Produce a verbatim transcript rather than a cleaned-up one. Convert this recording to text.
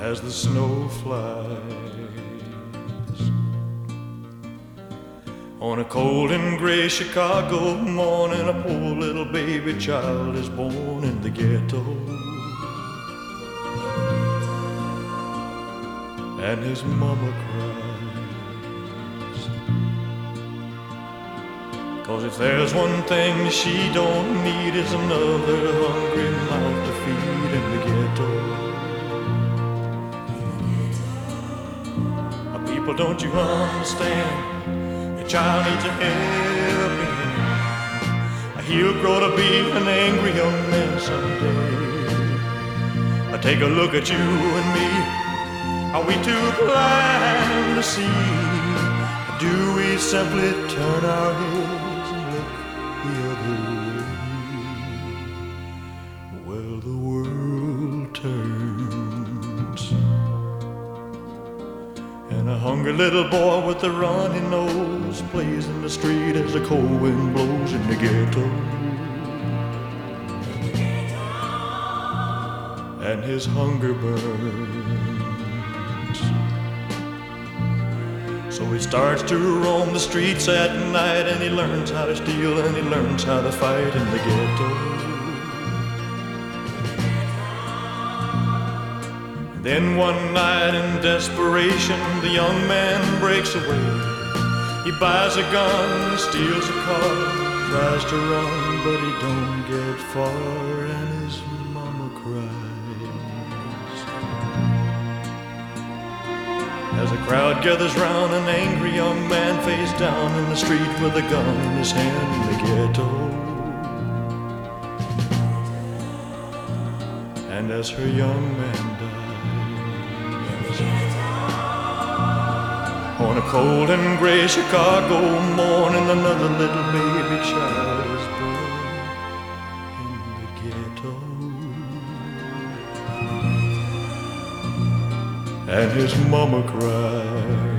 as the snow flies. On a cold and gray Chicago morning, a poor little baby child is born in the ghetto. And his mama cries, 'cause if there's one thing she don't need, is another hungry mouth to feed in the ghetto. People, don't you understand? Your child needs a helping hand. He'll grow to be an angry young man someday. Take a look at you and me. Are we too blind to see? Do we simply turn our heads and look the other way? Well, the world turns, and a hungry little boy with a runny nose plays in the street as the cold wind blows in the ghetto. And his hunger burns, so he starts to roam the streets at night, and he learns how to steal and he learns how to fight in the ghetto. Then one night in desperation, the young man breaks away. He buys a gun, he steals a car, tries to run, but he don't get far, and his mama cries. As a crowd gathers round, an angry young man face down in the street with a gun in his hand in the ghetto. And as her young man dies, on a cold and gray Chicago morning, another little baby child is born in the ghetto. And his mama cries.